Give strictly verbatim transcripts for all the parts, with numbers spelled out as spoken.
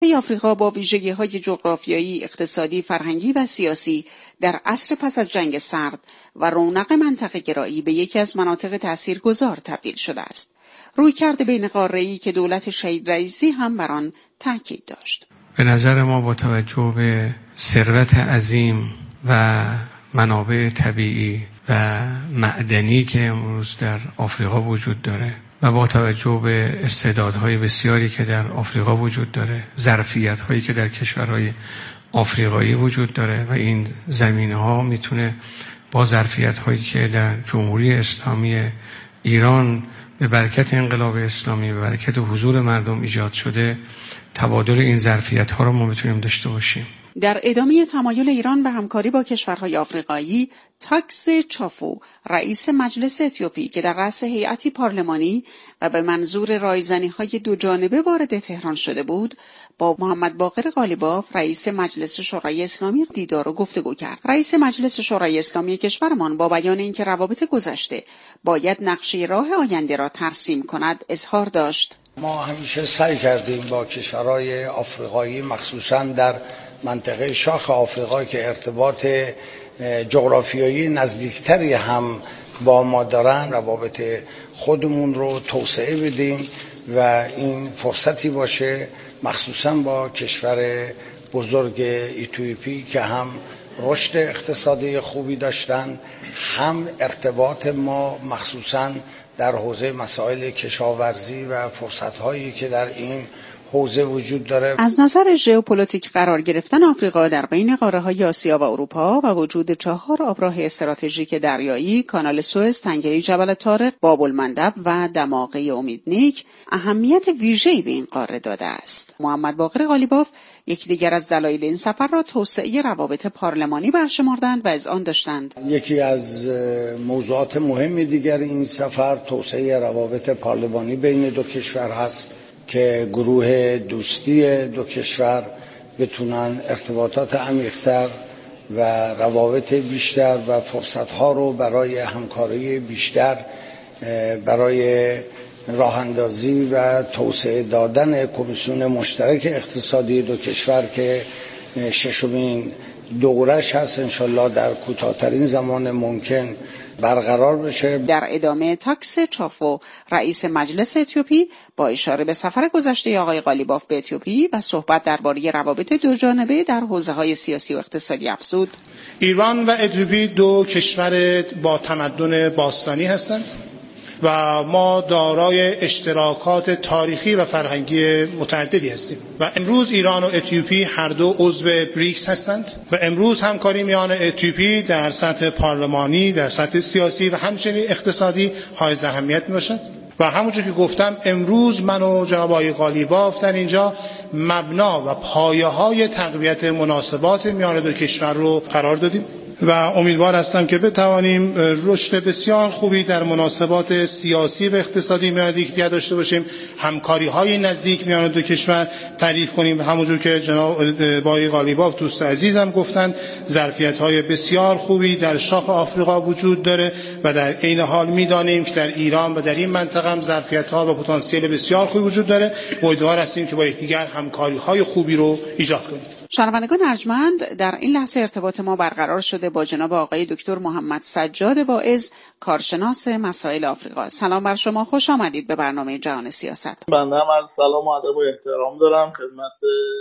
آفریقا با ویژگی‌های جغرافیایی، اقتصادی، فرهنگی و سیاسی در عصر پس از جنگ سرد و رونق منطقه گرایی به یکی از مناطق تاثیرگذار تبدیل شده است. رویکرد بین قاره‌ای که دولت شهید رئیسی هم بر آن تاکید داشت. به نظر ما با توجه به ثروت عظیم و منابع طبیعی و معدنی که امروز در آفریقا وجود داره و با توجه به استعدادهای بسیاری که در آفریقا وجود داره، ظرفیت‌هایی که در کشورهای آفریقایی وجود داره و این زمینه‌ها میتونه با ظرفیت‌هایی که در جمهوری اسلامی ایران به برکت انقلاب اسلامی، به برکت حضور مردم ایجاد شده، تبادل این ظرفیت‌ها رو ما میتونیم داشته باشیم. در ادامه تمایل ایران به همکاری با کشورهای آفریقایی، تاکس چافو، رئیس مجلس اتیوپی که در رأس هیئتی پارلمانی و به منظور رایزنی‌های دو جانبه وارد تهران شده بود، با محمد باقر قالیباف، رئیس مجلس شورای اسلامی دیدار و گفتگو کرد. رئیس مجلس شورای اسلامی کشورمان با بیان اینکه روابط گذشته باید نقشه راه آینده را ترسیم کند، اظهار داشت: ما همیشه سعی کردیم با کشورهای آفریقایی، مخصوصاً در منطقه شاخ آفریقا که ارتباط جغرافیایی نزدیکتری هم با ما دارن، روابط خودمون رو توسعه بدیم و این فرصتی باشه، مخصوصا با کشور بزرگ اتیوپی که هم رشد اقتصادی خوبی داشتن، هم ارتباط ما مخصوصا در حوزه مسائل کشاورزی و فرصت‌هایی که در این حوزه وجود داره. از نظر ژئوپلیتیک قرار گرفتن آفریقا در بین قاره‌های آسیا و اروپا و وجود چهار آبراه استراتژیک دریایی، کانال سوئز، تنگه جبل طارق، باب المندب و دماغه امیدنیک اهمیت ویژه‌ای به این قاره داده است. محمد باقر قالیباف یکی دیگر از دلایل این سفر را توسعه روابط پارلمانی برشمردند و از آن داشتند: یکی از موضوعات مهم دیگر این سفر توسعه روابط پارلمانی بین دو کشور هست که گروه دوستی دو کشور بتونن ارتباطات عمیق‌تر و روابط بیشتر و فرصت‌ها رو برای همکاری بیشتر، برای راه اندازی و توسعه دادن کمیسیون مشترک اقتصادی دو کشور که ششمین دورش هست، انشالله در کوتاه‌ترین زمان ممکن برقرار بشه. در ادامه تاکس چافو، رئیس مجلس اتیوپی، با اشاره به سفر گذشته آقای قالیباف به اتیوپی و صحبت درباره روابط دو جانبه در حوزه‌های سیاسی و اقتصادی افزود: ایران و اتیوپی دو کشور با تمدن باستانی هستند و ما دارای اشتراکات تاریخی و فرهنگی متعددی هستیم و امروز ایران و اتیوپی هر دو عضو بریکس هستند و امروز همکاری میان اتیوپی در سطح پارلمانی، در سطح سیاسی و همچنین اقتصادی حائز اهمیت میباشد و همونجور که گفتم امروز من و جناب آقای قالیباف در اینجا مبنا و پایه‌های تقویت مناسبات میان دو کشور رو قرار دادیم و امیدوار هستم که بتوانیم رشد بسیار خوبی در مناسبات سیاسی و اقتصادی میان یکدیگر داشته باشیم، همکاری‌های نزدیک میان دو کشور تعریف کنیم و همونجور که جناب آقای قالیباف دوست عزیزم گفتند ظرفیت‌های بسیار خوبی در شاخ آفریقا وجود داره و در عین حال می‌دانیم که در ایران و در این منطقه هم ظرفیت‌ها و پتانسیل بسیار خوبی وجود داره. امیدوار هستیم که با یکدیگر همکاری‌های خوبی رو ایجاد کنیم. شنوندگان ارجمند، در این لحظه ارتباط ما برقرار شده با جناب آقای دکتر محمد سجاد واعظ، کارشناس مسائل آفریقا. سلام بر شما، خوش آمدید به برنامه جهان سیاست. بنده هم از سلام و ادب و احترام دارم خدمت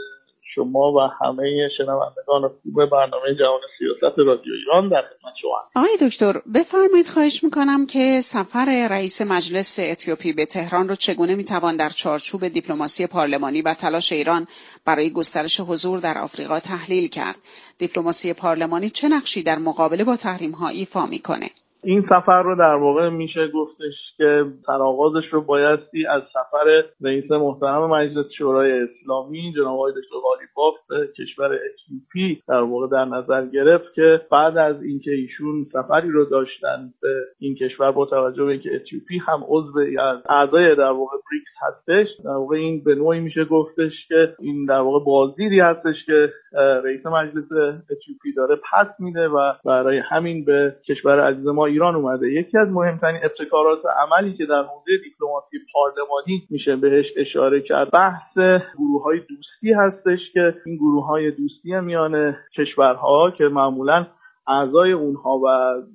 شما و همه شنوندگان خوب برنامه جهان سیاست رادیو ایران در خدمت شما. آقای دکتر بفرمایید، خواهش میکنم که سفر رئیس مجلس اتیوپی به تهران رو چگونه میتوان در چارچوب دیپلماسی پارلمانی و تلاش ایران برای گسترش حضور در آفریقا تحلیل کرد؟ دیپلماسی پارلمانی چه نقشی در مقابله با تحریم‌ها ایفا میکنه؟ این سفر رو در واقع میشه گفتش که سرآغازش رو بایستی از سفر رئیس محترم مجلس شورای اسلامی جناب آقای دکتر قالیباف به کشور اتیوپی در واقع در نظر گرفت که بعد از اینکه ایشون سفری رو داشتن به این کشور، با توجه به اینکه اتیوپی هم عضو از اعضای در واقع بریکس هستش، در واقع این به نوعی میشه گفتش که این در واقع بازدیدی هستش که رئیس مجلس اتیوپی داره پس میده و برای همین به کشور عزیز ما ایران اومده. یکی از مهمترین ابتکارات عملی که در حوزه دیپلماسی پارلمانی میشه بهش اشاره کرد بحث گروه‌های دوستی هستش که این گروه‌های دوستی میان کشورها که معمولاً اعضای اونها و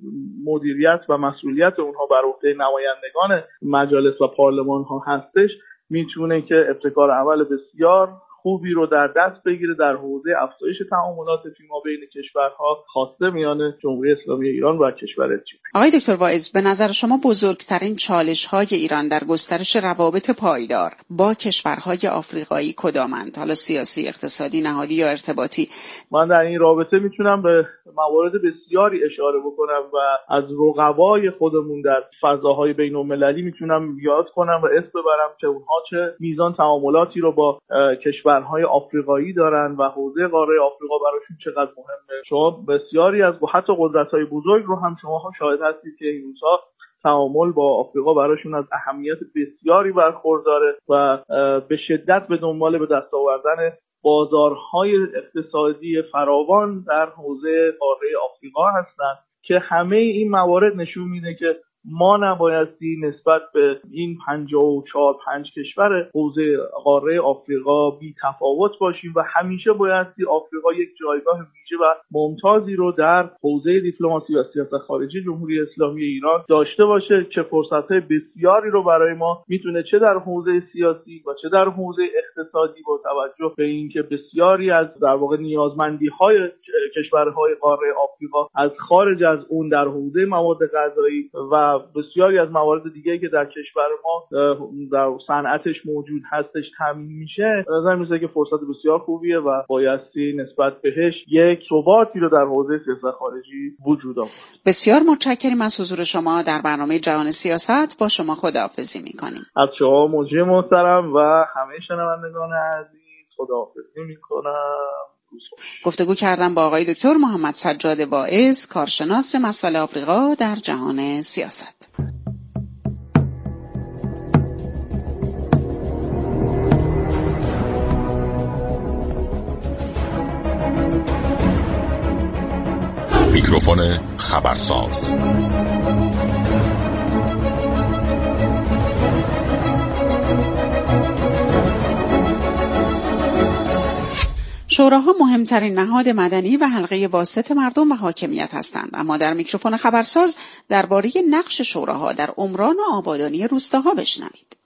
مدیریت و مسئولیت اونها بر عهده نمایندگان مجالس و پارلمان ها هستش، میتونه که ابتکار عمل بسیار خوبی رو در دست بگیره در حوزه افزایش تعاملات فیما بین کشورها، خاصه میان جمهوری اسلامی ایران و کشور اتیوپی. آقای دکتر واعظ، به نظر شما بزرگترین چالش‌های ایران در گسترش روابط پایدار با کشورهای آفریقایی کدامند؟ حالا سیاسی، اقتصادی، نهادی یا ارتباطی؟ من در این رابطه میتونم به موارد بسیاری اشاره بکنم و از رقبای خودمون در فضاهای بین‌المللی میتونم یاد کنم و اسم ببرم که اونها چه میزان تعاملاتی رو با کشورهای آفریقایی دارن و حوزه قاره آفریقا براشون چقدر مهمه. شما بسیاری از حتی قدرت‌های بزرگ رو هم شما هم شاهد هستید که این روزها تعامل با آفریقا براشون از اهمیت بسیاری برخورداره و به شدت به دنبال به دست آوردن بازارهای اقتصادی فراوان در حوزه قاره آفریقا هستند که همه این موارد نشون میده که ما نبایستی نسبت به این پنجاه و چهار پنج کشور حوزه قاره آفریقا بی تفاوت باشیم و همیشه بایستی آفریقا یک جایگاه ویژه و ممتازی رو در حوزه دیپلماسی و سیاست خارجی جمهوری اسلامی ایران داشته باشه که فرصت‌های بسیاری رو برای ما میتونه چه در حوزه سیاسی و چه در حوزه اقتصادی با توجه به اینکه بسیاری از در واقع نیازمندی‌های کشورهای قاره آفریقا از خارج از اون در حوزه مواد غذایی و بسیاری از موارد دیگه که در کشور ما در صنعتش موجود هستش تامین میشه، به نظر میاد که فرصت بسیار خوبیه و بایستی نسبت بهش یک ثباتی رو در حوزه سیاست خارجی وجود آورد. بسیار متشکریم از حضور شما در برنامه جهان سیاست. با شما خداحافظی میکنیم. از شما مجری محترم و همه شنوندگان عزیز خداحافظی میکنم. گفتگو کردم با آقای دکتر محمد سجاد واعظ، کارشناس مسائل آفریقا در جهان سیاست. میکروفون خبرساز. شوراها مهمترین نهاد مدنی و حلقه واسط مردم و حاکمیت هستند، اما در میکروفون خبرساز درباره نقش شوراها در عمران و آبادانی روستاها بشنوید.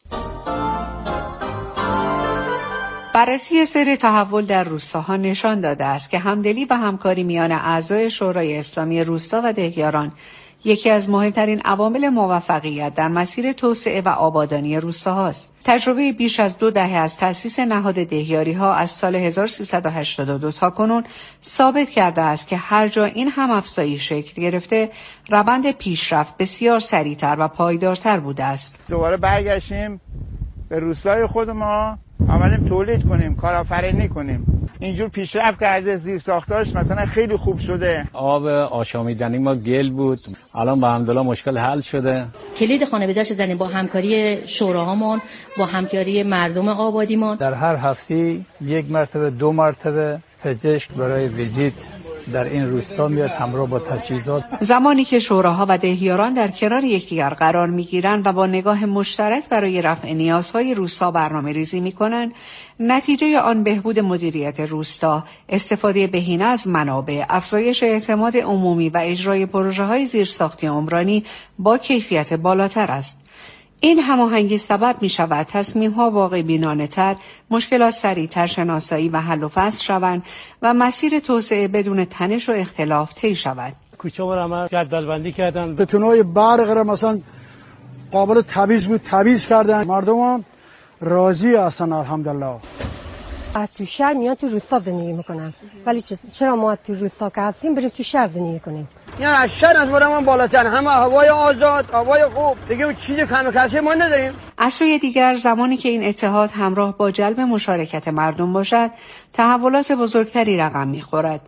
بررسی سیر تحول در روستاها نشان داده است که همدلی و همکاری میان اعضای شورای اسلامی روستا و دهیاران یکی از مهمترین عوامل موفقیت در مسیر توسعه و آبادانی روستاهاست. تجربه بیش از دو دهه از تأسیس نهاد دهیاری‌ها از سال هزار و سیصد و هشتاد و دو تا کنون ثابت کرده است که هر جا این هم‌افزایی شکل گرفته، روند پیشرفت بسیار سریعتر و پایدارتر بوده است. دوباره برگشتیم به روستای خود ما، عملیم تولید کنیم، کارآفرینی کنیم. اینجور پیشرفت کرده، زیرساختاش مثلا خیلی خوب شده. آب آشامیدنی ما گل بود، الان با الحمدلله مشکل حل شده. کلید خانه به دست زدیم با همکاری شوراهامون، با همکاری مردم آبادیمون. در هر هفته یک مرتبه دو مرتبه پزشک برای ویزیت در این روستا میاد همراه با تجهیزات. زمانی که شوراها و دهیاران در کنار یکدیگر قرار میگیرند و با نگاه مشترک برای رفع نیازهای روستا برنامه ریزی میکنند، نتیجه آن بهبود مدیریت روستا، استفاده بهینه از منابع، افزایش اعتماد عمومی و اجرای پروژه‌های زیرساختی عمرانی با کیفیت بالاتر است. این هماهنگی سبب می شود تصمیم‌ها واقع بینانه‌تر، مشکلات سریع‌تر شناسایی و حل و فصل شوند و مسیر توسعه بدون تنش و اختلاف طی شود. کوچه و رمه جدول‌بندی کردن، بتونای برق را مثلا قابل تمیز بود تمیز کردن، مردم هم راضی هستن الحمدلله. از تو شهر میان تو روستا زندگی میکنن، ولی چرا ما تو روستا که هستیم بریم تو شهر زندگی کنیم؟ یا از شهر از برامون بالاتر، همه هوای آزاد، هوای خوب، دیگه اون چیزی کم کسی ما نداریم. از سوی دیگر زمانی که این اتحاد همراه با جلب مشارکت مردم باشد، تحولات بزرگتری رقم میخورد.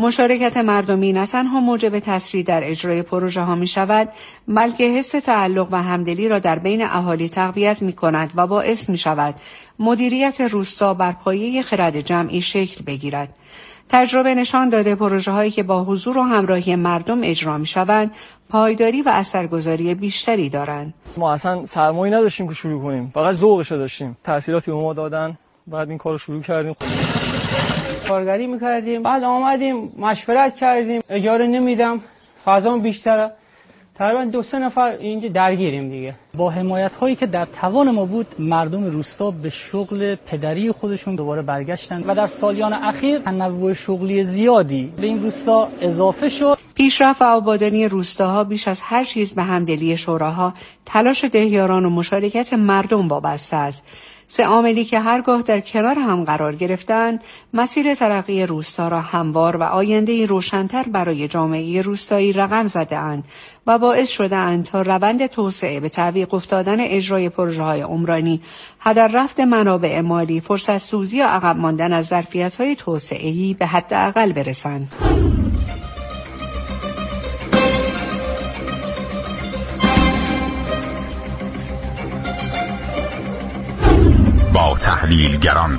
مشارکت مردمی نه تنها موجب تسریع در اجرای پروژه ها می شود، بلکه حس تعلق و همدلی را در بین اهالی تقویت می کند و باعث می شود مدیریت روستا بر پایه خرد جمعی شکل بگیرد. تجربه نشان داده پروژه هایی که با حضور و همراهی مردم اجرا می شوند پایداری و اثرگذاری بیشتری دارند. ما اصلا سرمایه‌ای نداشتیم که شروع کنیم، فقط ذوقش داشتیم. تحصیلاتی به ما دادن، بعد این کارو شروع کردیم. کارگری میکردیم، بعد آمدیم مشورت کردیم، اجاره نمیدم، فضا بیشتره. تقریبا دو سه نفر اینجا درگیریم دیگه. با حمایت هایی که در توان ما بود، مردم روستا به شغل پدری خودشون دوباره برگشتن و در سالیان اخیر تنوع شغلی زیادی به این روستا اضافه شد. پیشرفت و آبادانی روستاها بیش از هر چیز به همدلی شوراها، تلاش دهیاران و مشارکت مردم وابسته است. سه عاملی که هرگاه در کنار هم قرار گرفتند، مسیر ترقی روستا را هموار و آینده روشن‌تر برای جامعه روستایی رقم زده‌اند و باعث شده‌اند تا روند توسعه به تعویق افتادن اجرای پروژه‌های عمرانی، هدر رفت منابع مالی، فرصت سوزی و عقب ماندن از ظرفیت‌های توسعه‌ای به حداقل برسند. با تحلیلگران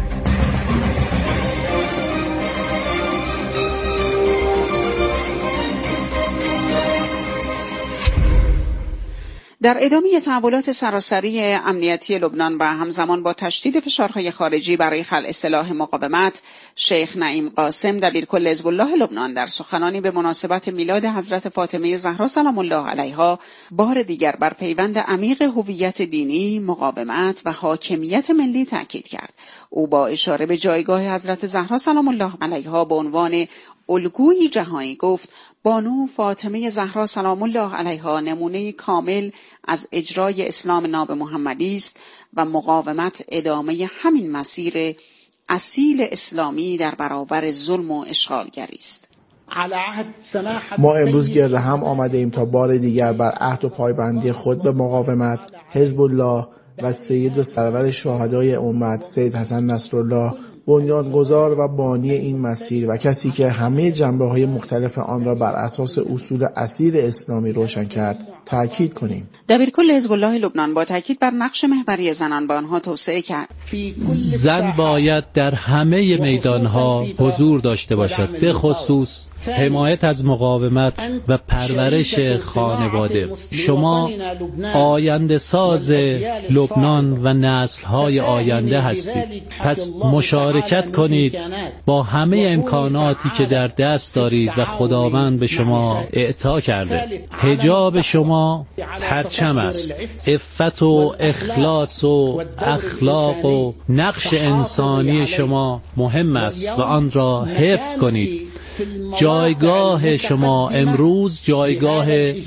در ادامه تحولات سراسری امنیتی لبنان و همزمان با تشدید فشارهای خارجی برای خلع سلاح مقاومت، شیخ نعیم قاسم دبیرکل حزب الله لبنان در سخنانی به مناسبت میلاد حضرت فاطمه زهرا سلام الله علیها بار دیگر بر پیوند عمیق هویت دینی، مقاومت و حاکمیت ملی تاکید کرد. او با اشاره به جایگاه حضرت زهرا سلام الله علیها به عنوان الگوی جهانی گفت: بانو فاطمه زهرا سلام الله علیها نمونه کامل از اجرای اسلام ناب محمدی است و مقاومت ادامه همین مسیر اصیل اسلامی در برابر ظلم و اشغالگری است. ما امروز گرد هم آمده ایم تا بار دیگر بر عهد و پایبندی خود به مقاومت، حزب الله و سید و سرور شهدای امت سید حسن نصرالله، بنیانگذار و بانی این مسیر و کسی که همه جنبه‌های مختلف آن را بر اساس اصول اصیل اسلامی روشن کرد، تأکید کنیم. دبیرکل حزب الله لبنان با تأکید بر نقش محوری زنان به آنها توسعه کرد. زن باید در همه میدانها حضور داشته باشد، به خصوص حمایت از مقاومت و پرورش خانواده. شما آینده ساز لبنان و نسل‌های آینده هستید. پس مشارکت کنید با همه امکاناتی که در دست دارید و خداوند به شما اعطا کرده. حجاب شما پرچم است. عفت و اخلاص و اخلاق و نقش انسانی شما مهم است و آن را حفظ کنید. جایگاه شما امروز جایگاه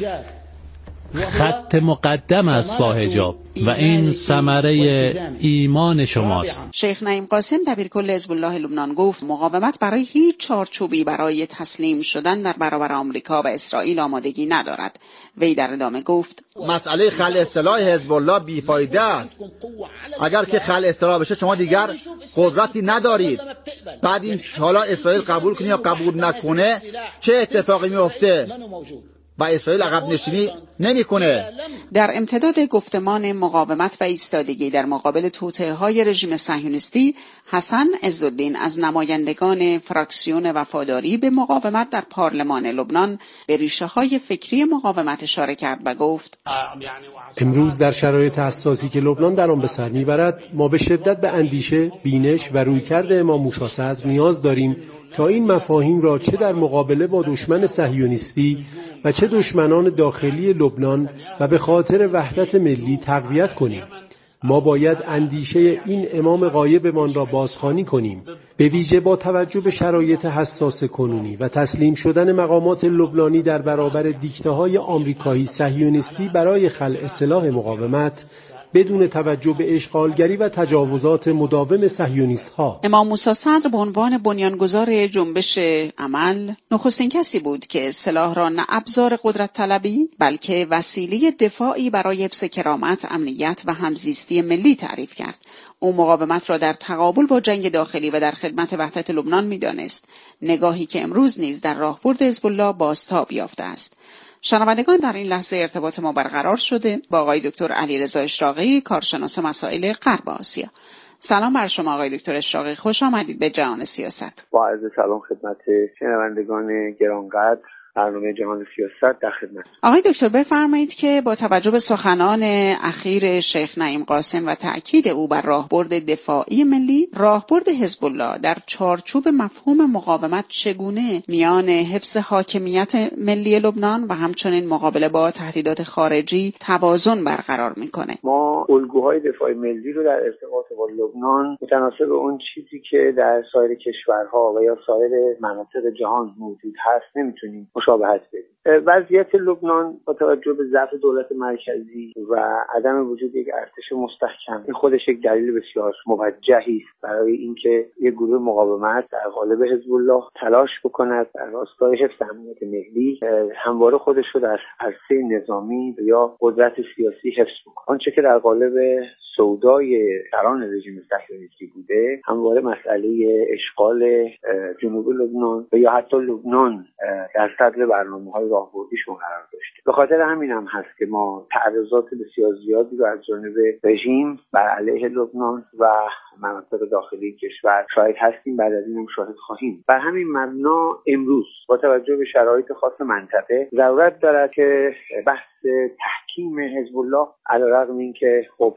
خط مقدم است با حجاب و این ثمره ایمان شماست. شیخ نعیم قاسم دبیرکل حزب الله لبنان گفت مقاومت برای هیچ چارچوبی برای تسلیم شدن در برابر آمریکا و اسرائیل آمادگی ندارد. وی در ادامه گفت مسئله خلع سلاح حزب الله بیفایده است. اگر که خلع سلاح بشه شما دیگر قدرتی ندارید. بعد این حالا اسرائیل قبول کنه یا قبول نکنه چه اتفاقی میفته؟ و اسرائیل عقب نشینی نمی‌کنه. در امتداد گفتمان مقاومت و ایستادگی در مقابل توطئه‌های رژیم صهیونیستی، حسن عزالدین از نمایندگان فراکسیون وفاداری به مقاومت در پارلمان لبنان به ریشه‌های فکری مقاومت اشاره کرد و گفت: امروز در شرایط حساسی که لبنان در آن به سر می‌برد، ما به شدت به اندیشه، بینش و رویکرد امام موسی صدر نیاز داریم تا این مفاهیم را چه در مقابله با دشمن صهیونیستی و چه دشمنان داخلی لبنان و به خاطر وحدت ملی تقویت کنیم. ما باید اندیشه این امام غایبمان را بازخوانی کنیم، به ویژه با توجه به شرایط حساس کنونی و تسلیم شدن مقامات لبنانی در برابر دیکته‌های آمریکایی صهیونیستی برای خلع سلاح مقاومت. بدون توجه به اشغالگری و تجاوزات مداوم صهیونیست‌ها. امام موسی صدر به عنوان بنیانگذار جنبش عمل نخستین کسی بود که سلاح را نه ابزار قدرت طلبی بلکه وسیله دفاعی برای حفظ کرامت، امنیت و همزیستی ملی تعریف کرد. او مقاومت را در تقابل با جنگ داخلی و در خدمت وحدت لبنان می‌دانست، نگاهی که امروز نیز در راهبرد حزب الله بازتاب یافته است. شنوندگان، در این لحظه ارتباط ما برقرار شده با آقای دکتر علیرضا اشراقی، کارشناس مسائل غرب آسیا. سلام بر شما آقای دکتر اشراقی، خوش آمدید به جهان سیاست. با عرض سلام خدمت شنوندگان گرانقدر برنامه جهان سیاست در خدمت. آقای دکتر بفرمایید که با توجه به سخنان اخیر شیخ نعیم قاسم و تأکید او بر راهبرد دفاعی ملی، راهبرد حزب الله در چارچوب مفهوم مقاومت چگونه میان حفظ حاکمیت ملی لبنان و همچنین مقابله با تهدیدات خارجی توازن برقرار میکنه؟ ما الگوهای دفاع ملی رو در ارتباط با لبنان متناسب اون چیزی که در سایر کشورها و یا سایر مناطق جهان موجود هست نمیتونیم مشابهت بدیم. وضعیت لبنان با توجه به ضعف دولت مرکزی و عدم وجود یک ارتش مستحکم، این خودش یک دلیل بسیار موجهی است برای اینکه یک گروه مقاومت در قالب حزب الله تلاش بکند در راستای حفظ امنیت ملی همواره خودش رو در عرصه نظامی یا قدرت سیاسی حفظ بکند. آنچه که در قالب سودای سران رژیم صهیونیستی بوده همواره مسئله اشغال جنوب لبنان و یا حتی لبنان در صدر برنامه‌های راهبردیشون قرار داشته. به خاطر همین هم هست که ما تعرضات بسیار زیادی رو از جانب رژیم بر علیه لبنان و مناطق داخلی کشور شاهد هستیم، بعد از این هم شاهد خواهیم. بر همین مبنا امروز با توجه به شرایط خاص منطقه ضرورت دارد که بحث تحکیم حزب الله علیرغم اینکه خب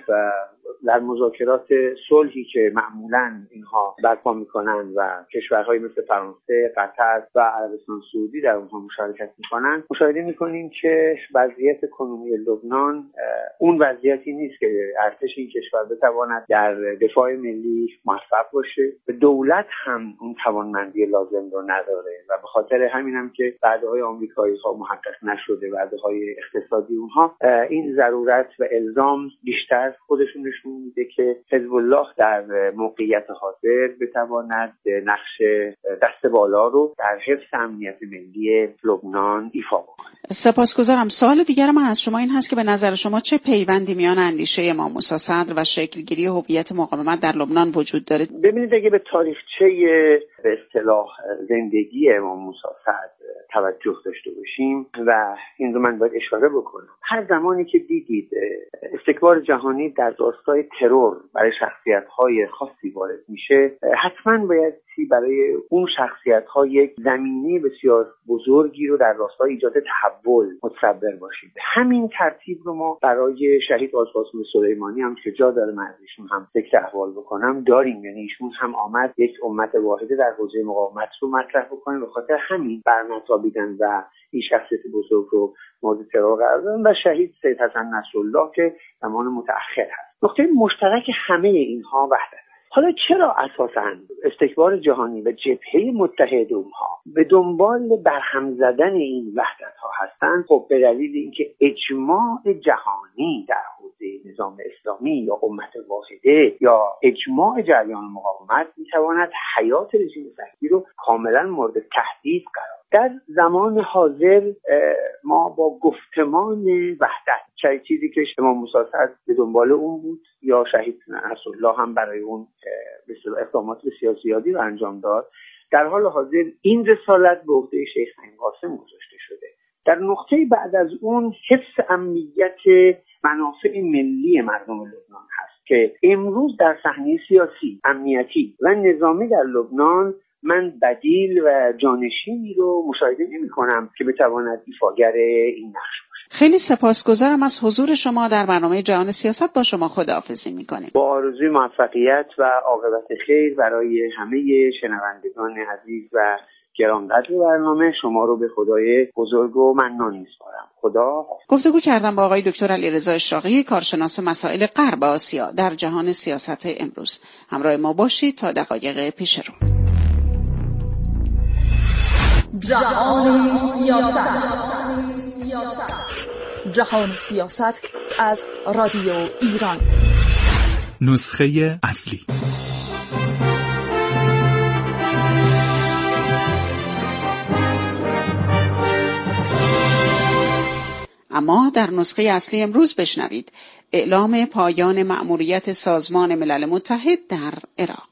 در مذاکرات صلحی که معمولاً اینها برپا میکنن و کشورهای مثل فرانسه، قطر و عربستان سعودی در اونها مشارکت میکنن، مشاهده میکنیم که وضعیت کنونی لبنان اون وضعیتی نیست که ارتش این کشور بتواند در دفاع ملی موفق باشه. دولت هم اون توانمندی لازم رو نداره و به خاطر همین هم که وعده‌های آمریکایی‌ها محقق نشده، وعده‌های اقتصادی اونها، این ضرورت و الزام بیشتر خودشون نشون میده که حزب الله در موقعیت حاضر بتواند نقش دست بالا رو در حفظ امنیت ملی لبنان ایفا بکنه. سپاسگزارم. سوال دیگر من از شما این هست که به نظر شما چه پیوندی میان اندیشه امام موسی صدر و شکلگیری هویت مقاومت در لبنان وجود داره؟ ببینید، اگه به تاریخچه به اصطلاح زندگی امام موسی صدر توجه داشته باشیم و این رو من باید اشاره بکنم، هر زمانی که دیدید استکبار جهانی در راستای ترور برای شخصیت‌های خاصی وارد میشه، حتما باید برای اون شخصیت‌ها یک زمینه بسیار بزرگی رو در راستای ایجاد تحول متصور باشید. همین ترتیب رو ما برای شهید آج قاسم سلیمانی هم که جا داره من ازشون هم ذکر احوال بکنم داریم. یعنی ایشون هم آمد یک امت واحده در حوزه مقاومت رو مطرح بکنه، به خاطر همین برنتابیدن و این شخصیت بزرگ رو مورد ترور قرار دادن و شهید سید حسن نصرالله که زمان متأخر هست. نقطه مشترک همه اینها وحدت. حالا چرا اساساً استکبار جهانی و جبهه متحد اونها به دنبال برهم زدن این وحدت‌ها هستند؟ خب به دلیل اینکه اجماع جهانی در حوزه نظام اسلامی یا امت واحده یا اجماع جریان مقاومت میتواند حیات رژیم صهیونیستی رو کاملا مورد تهدید قرار. در زمان حاضر ما با گفتمان وحدت، چیزی که امام موسی صدر به دنبال اون بود یا شهید نصرالله هم برای اون به اصطلاح اقدامات بسیار زیادی رو انجام داد، در حال حاضر این رسالت به عهده شیخ نعیم قاسم گذاشته شده. در نقطه بعد از اون حفظ امنیت منافع ملی مردم لبنان هست که امروز در صحنه سیاسی، امنیتی و نظامی در لبنان من بدیل و جانشینی رو مشاهده نمی کنم که بتواند ایفاگر این نقش باشه. خیلی سپاسگزارم از حضور شما در برنامه جهان سیاست. با شما خداحافظی میکنیم. با آرزوی موفقیت و عاقبت خیر برای همه شنوندگان عزیز و گرانقدر برنامه، شما رو به خدای بزرگ و منان میسپارم. خدا. گفتگو کردم با آقای دکتر علیرضا اشراقی، کارشناس مسائل غرب آسیا در جهان سیاست امروز. همراه ما باشید تا دقایق پیش رو. جهان سیاست. جهان سیاست از رادیو ایران. نسخه اصلی. اما در نسخه اصلی امروز بشنوید اعلام پایان مأموریت سازمان ملل متحد در عراق.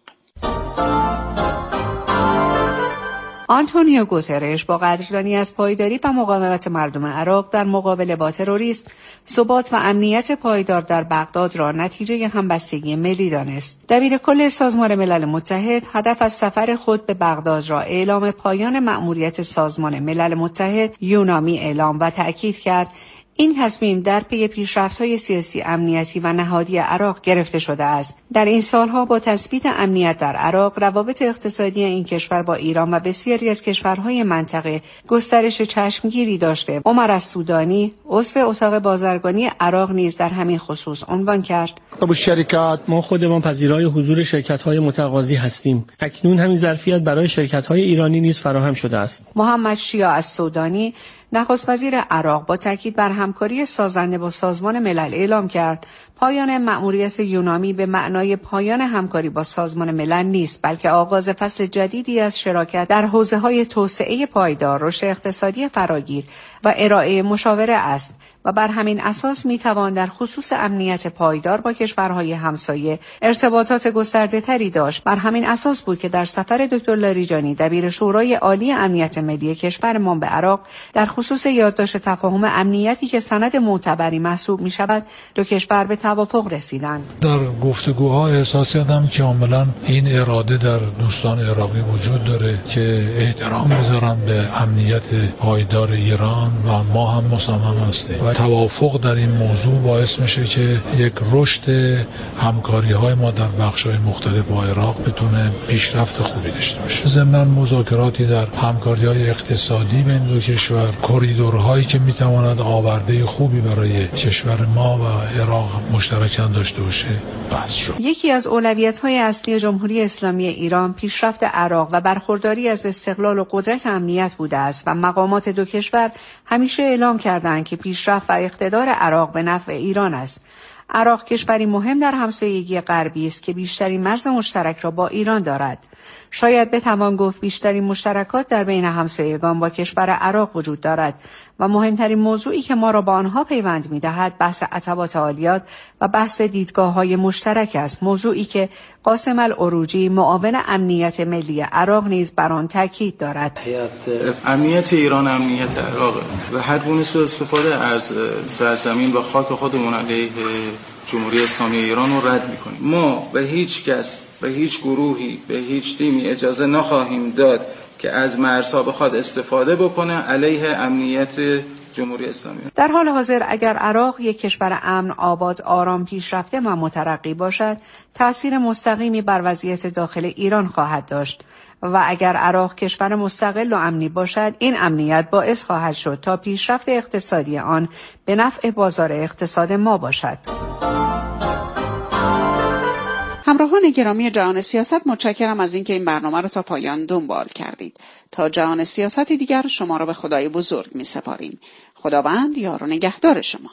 آنتونیو گوترش با قدردانی از پایداری و مقاومت مردم عراق در مقابله با تروریسم، ثبات و امنیت پایدار در بغداد را نتیجه همبستگی ملی دانست. دبیر کل سازمان ملل متحد هدف از سفر خود به بغداد را اعلام پایان مأموریت سازمان ملل متحد یونامی اعلام و تأکید کرد این تصمیم در پی پیشرفت‌های سیاسی، امنیتی و نهادی عراق گرفته شده است. در این سالها با تثبیت امنیت در عراق، روابط اقتصادی این کشور با ایران و بسیاری از کشورهای منطقه گسترش چشمگیری داشته. عمر السودانی، عضو اتاق بازرگانی عراق نیز در همین خصوص عنوان کرد: ما خودمان پذیرای حضور شرکت‌های متقاضی هستیم. اکنون همین ظرفیت برای شرکت‌های ایرانی نیز فراهم شده است. محمد شیاع السودانی، نخست وزیر عراق، با تاکید بر همکاری سازنده با سازمان ملل اعلام کرد پایان مأموریت یونامی به معنای پایان همکاری با سازمان ملل نیست، بلکه آغاز فصل جدیدی از شراکت در حوزه‌های توسعه پایدار، رشد اقتصادی فراگیر و ارائه مشاوره است و بر همین اساس میتوان در خصوص امنیت پایدار با کشورهای همسایه ارتباطات گسترده‌تری داشت. بر همین اساس بود که در سفر دکتر لاریجانی، دبیر شورای عالی امنیت ملی کشورمان به عراق، در خصوص یادداشت تفاهم امنیتی که سند معتبری محسوب می شود، دو کشور به توافق رسیدند. در گفتگوها احساس کردم که کاملا این اراده در دوستان عراقی وجود داره که احترام بذارن به امنیت پایدار ایران و ما هم مصمم هستیم و توافق در این موضوع باعث میشه که یک رشد همکاری های ما در بخش های مختلف با عراق بتونه پیشرفت خوبی داشته باشه. ضمن مذاکراتی در همکاری های اقتصادی بین دو کشور، کوریدورهایی که میتواند آورده خوبی برای کشور ما و عراق مشترکاً داشته باشه بحث شد. یکی از اولویت‌های اصلی جمهوری اسلامی ایران پیشرفت عراق و برخورداری از استقلال و قدرت امنیت بوده است و مقامات دو کشور همیشه اعلام کردند که پیشرفت و اقتدار عراق به نفع ایران است. عراق کشوری مهم در همسایگی غربی است که بیشترین مرز مشترک را با ایران دارد. شاید بتوان گفت بیشترین مشترکات در بین همسایگان با کشور عراق وجود دارد و مهمترین موضوعی که ما را با آنها پیوند می‌دهد بحث عتبات عالیات و بحث دیدگاه‌های مشترک است، موضوعی که قاسم العروجی، معاون امنیت ملی عراق، نیز بر آن تاکید دارد. امنیت ایران امنیت عراق و هر گونه سوء استفاده از سرزمین و خاک خودمون علیه جمهوری اسلامی ایران رو رد می‌کنیم. ما به هیچ کس، به هیچ گروهی، به هیچ تیمی اجازه نخواهیم داد که از مرزها بخواد استفاده بکنه علیه امنیت جمهوری اسلامی. در حال حاضر اگر عراق یک کشور امن، آباد، آرام، پیشرفته و مترقی باشد، تأثیر مستقیمی بر وضعیت داخل ایران خواهد داشت و اگر عراق کشور مستقل و امنی باشد، این امنیت باعث خواهد شد تا پیشرفت اقتصادی آن به نفع بازار اقتصاد ما باشد. همراهان گرامی جهان سیاست، متشکرم از اینکه این برنامه را تا پایان دنبال کردید. تا جهان سیاستی دیگر شما را به خدای بزرگ می سپاریم. خداوند یار و نگهدار شما.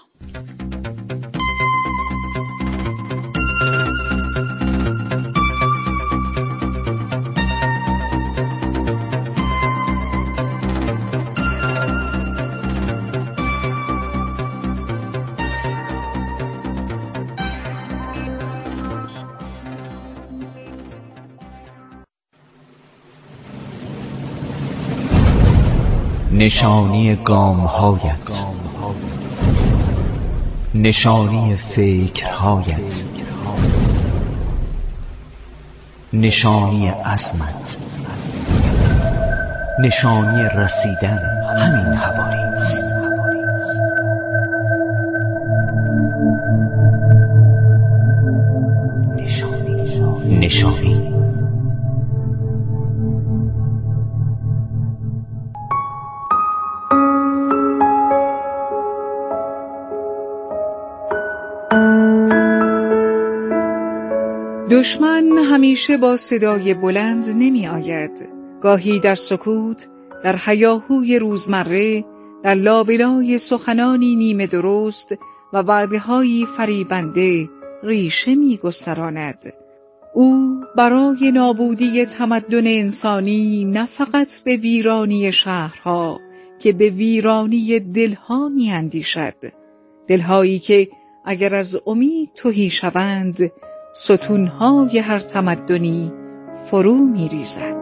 نشانی گام‌هایت، نشانی فکرهایت، نشانی عزمت، نشانی رسیدن همین هوایی است. نشانی نشانی دشمن همیشه با صدای بلند نمی آید. گاهی در سکوت، در هیاهوی روزمره، در لابلای سخنانی نیمه درست و وعده‌هایی فریبنده ریشه می‌گستراند. او برای نابودی تمدن انسانی نه فقط به ویرانی شهرها که به ویرانی دلها می‌اندیشد، دلهایی که اگر از امید تهی شوند ستونهای هر تمدنی فرو می‌ریزد.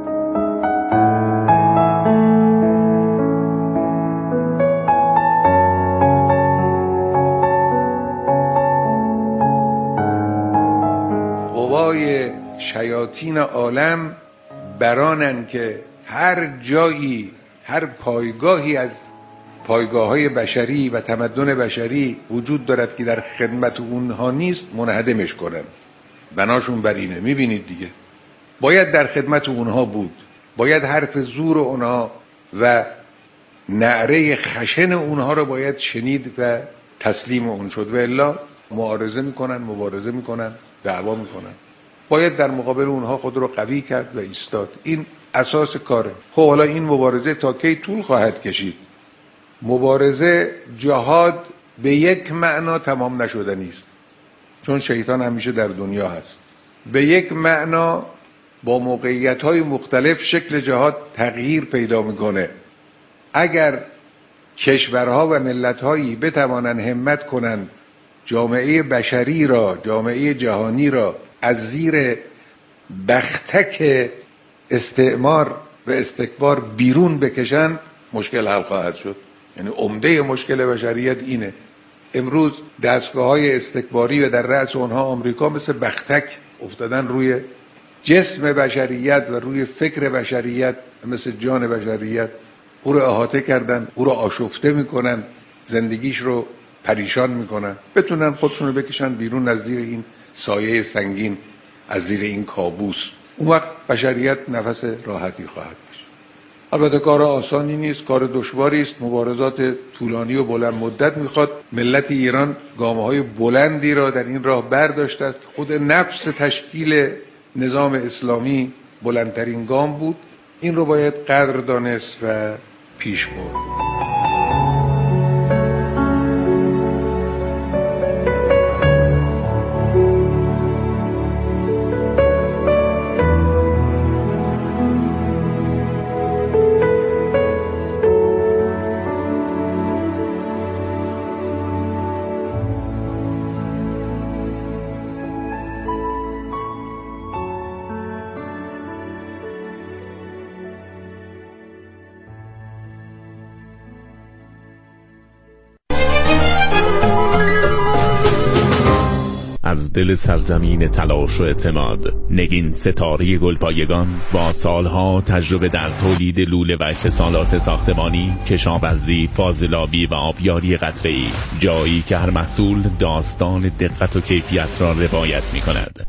قوای شیاطین عالم برانن که هر جایی، هر پایگاهی از پایگاه‌های بشری و تمدن بشری وجود دارد که در خدمت اونها نیست منهدمش کنن. بناشون بر اینه. میبینید دیگه، باید در خدمت اونها بود، باید حرف زور اونها و نعره خشن اونها رو باید شنید و تسلیم اون شد، و الا معارضه میکنن، مبارزه میکنن، دعوا میکنن. باید در مقابل اونها خود رو قوی کرد و ایستاد. این اساس کاره. خب حالا این مبارزه تا کی طول خواهد کشید؟ مبارزه، جهاد به یک معنا تمام نشدنی است، چون شیطان همیشه در دنیا هست. به یک معنا با موقعیت‌های مختلف شکل جهاد تغییر پیدا میکنه. اگر کشورها و ملت‌هایی بتوانند همت کنند جامعه بشری را، جامعه جهانی را از زیر بختک استعمار و استکبار بیرون بکشند، مشکل حل خواهد شد. یعنی عمده مشکل بشریت اینه. امروز دستگاه‌های استکباری و در رأس اونها آمریکا مثل بختک افتادن روی جسم بشریت و روی فکر بشریت، مثل جان بشریت. او رو احاطه کردن، او رو آشفته میکنن، زندگیش رو پریشان میکنن، بتونن خودشون رو بکشن بیرون از زیر این سایه سنگین، از زیر این کابوس. اون وقت بشریت نفس راحتی خواهد داشت. البته کار آسانی نیست، کار دشواری است، مبارزات طولانی و بلند مدت میخواد. ملت ایران گامه‌های بلندی را در این راه برداشته است. خود نفس تشکیل نظام اسلامی بلندترین گام بود. این رو باید قدر دانست و پیش برد. از دل سرزمین تلاش و اعتماد، نگین ستاره گلپایگان با سالها تجربه در تولید لوله و اتصالات ساختمانی، کشاورزی، فاضلابی و آبیاری قطره‌ای، جایی که هر محصول داستان دقت و کیفیت را روایت می کند.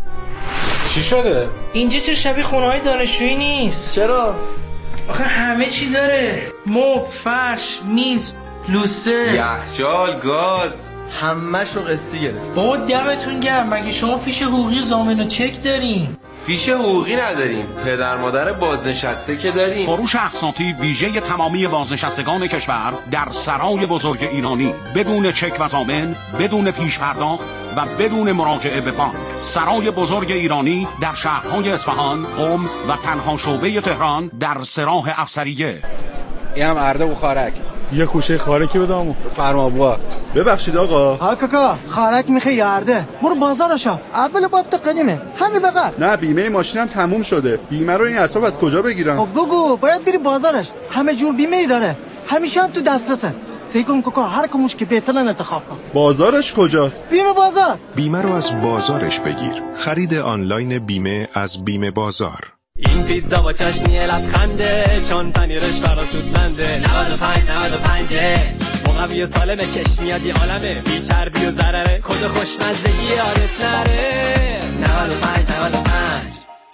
چی شده؟ اینجا چه شبیه خونه‌های دانشجویی نیست؟ چرا؟ آخه همه چی داره، مبل، فرش، میز، لوسه، یخچال، گاز، همه‌شو قسطی گرفت. بابا دمتون گرم، مگه شما فیش حقوقی ضامن و چک دارین؟ فیش حقوقی نداریم، پدر مادر بازنشسته که داریم. فروش اقساطی ویژه تمامی بازنشستگان کشور در سرای بزرگ ایرانی، بدون چک و ضامن، بدون پیش پرداخت و بدون مراجعه به بانک. سرای بزرگ ایرانی در شهرهای اصفهان، قم و تنها شعبه تهران در سراح افسریه. اینم ارده و خارک. یه خوشه خارکی بدامو. فرما بوا. ببخشید آقا. ها کاکا، خارک میخوای یا ارده؟ برو بازارشا. اول بافت قدیمه. همین بقى. نه بیمه ماشینم تموم شده. بیمه رو این اطراف از کجا بگیرم؟ خب گوگو، باید بری بازارش. همه جور بیمه ای داره. همیشه هم تو دسترسه. سیکون کاکا هر کموش که بهترن انتخاب کن. بازارش کجاست؟ بیمه بازار. بیمه رو از بازارش بگیر. خرید آنلاین بیمه از بیمه بازار. این پیتزا با چاشنی لبخنده، چون پنیرش فراسودمنده. نود و پنج نود و پنج مقوی سالمه، کش میاد یه عالمه، بی چربی و ضرره، کد خوشمزگی یادت نره. نود و پنج نود و پنج.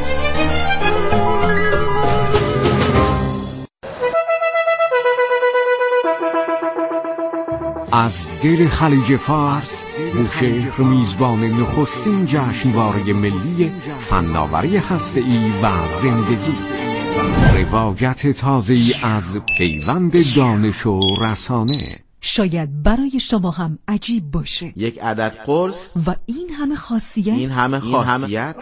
از دل خلیج فارس، بوشهر میزبان نخستین جشنواره ملی فناوری هسته‌ای و زندگی. روایت تازه‌ای از پیوند دانش و رسانه. شاید برای شما هم عجیب باشه. یک عدد قرص و این همه خاصیت. این همه خاصیت.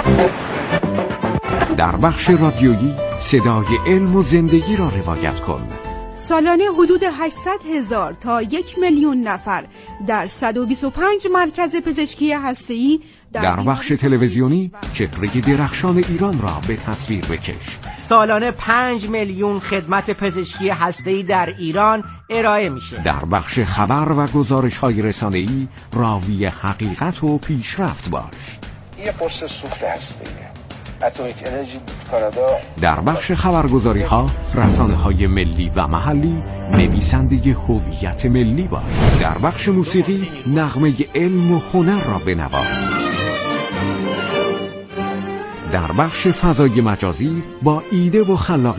در بخش رادیویی صدای علم و زندگی را روایت کن. سالانه حدود هشتصد هزار تا یک میلیون نفر در صد و بیست و پنج مرکز پزشکی هسته‌ای در, در بخش تلویزیونی چهره درخشان ایران را به تصویر بکش. سالانه پنج میلیون خدمت پزشکی هسته‌ای در ایران ارائه میشه. در بخش خبر و گزارش‌های رسانه‌ای راوی حقیقت و پیشرفت باش. یه قرص سوخت هسته‌ایه. اتمیک انرژی کانادا. در بخش خبرگزاری ها، رسانه های ملی و محلی، نویسنده هویت ملی باش. در بخش موسیقی، نغمه علم و هنر را بنواز. در بخش فضای مجازی، با ایده و خلاقیت